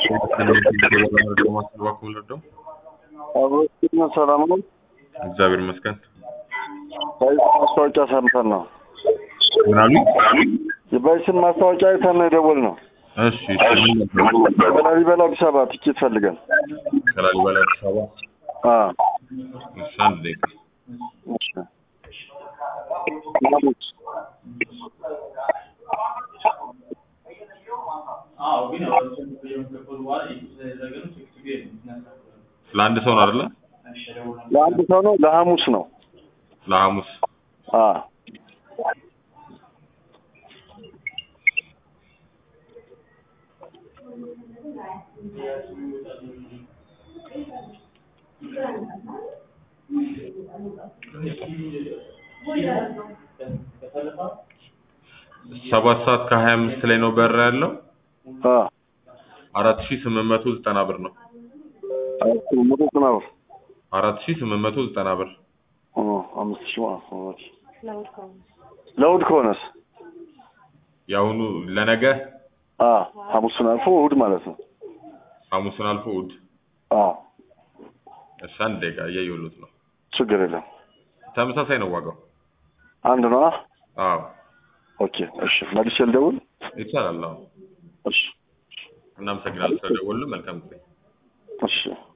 አብሮትና ሰላም ነው። እግዚአብሔር ይመስገን። ማስታወቂያ ሰምተን ነው። ምን አሉ? የባይስን ማስታወቂያ አይተን ነው የደወልነው። እሺ ከላሊበላ አዲስ አበባ ትኬት ፈልገን። ከላሊበላ አዲስ አበባ እሺ፣ አንድ ደቂቃ። እሺ ለአንድ ሰው ነው አይደለ? ለአንድ ሰው ነው። ለሐሙስ ነው። ለሐሙስ አዎ ሰባት ሰዓት ከ25 ላይ ነው በር ያለው። 4890 ብር ነው። 4890 ብር። 5000 ለውድ ከሆነስ ያሁኑ ለነገ ሐሙስን አልፎ እሑድ ማለት ነው። ሐሙስን አልፎ እሑድ። እሺ፣ አንድ ደቂቃ እያየሁት ነው። ችግር የለም። ተመሳሳይ ነው ዋጋው። አንድ ነው። አዎ ኦኬ። እሺ፣ መልሼ ልደውል ይቻላል? አዎ። እሺ፣ እናመሰግናለን ስለደወሉ። መልካም ጊዜ። እሺ።